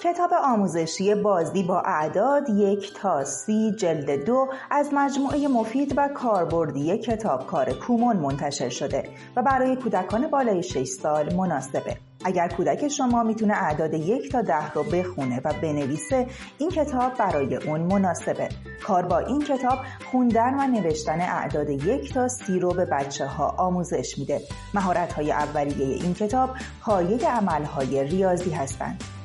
کتاب آموزشی بازی با اعداد 1 تا 30 جلد 2 از مجموعه مفید و کاربردی کتابکار کومون منتشر شده و برای کودکان بالای 6 سال مناسبه. اگر کودک شما میتونه اعداد 1 تا 10 رو بخونه و بنویسه، این کتاب برای اون مناسبه. کار با این کتاب خوندن و نوشتن اعداد 1 تا 30 رو به بچه‌ها آموزش میده. مهارت‌های اولیه این کتاب پایه عمل‌های ریاضی هستند.